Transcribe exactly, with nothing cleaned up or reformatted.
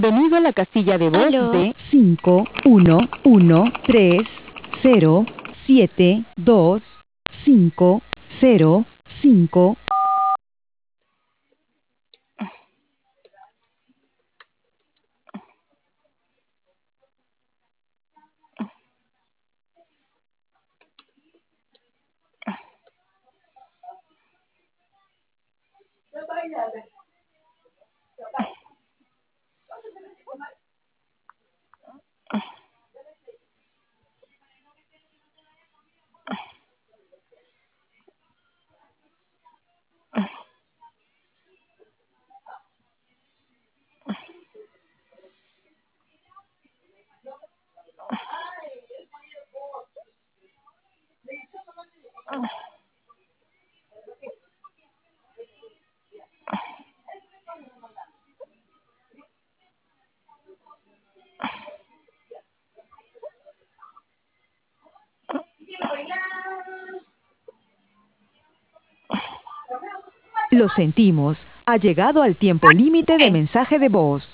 Venido a la casilla de voz Aló. de cinco uno uno tres cero siete dos cinco cero cinco. Lo sentimos, ha llegado al tiempo límite de mensaje de voz.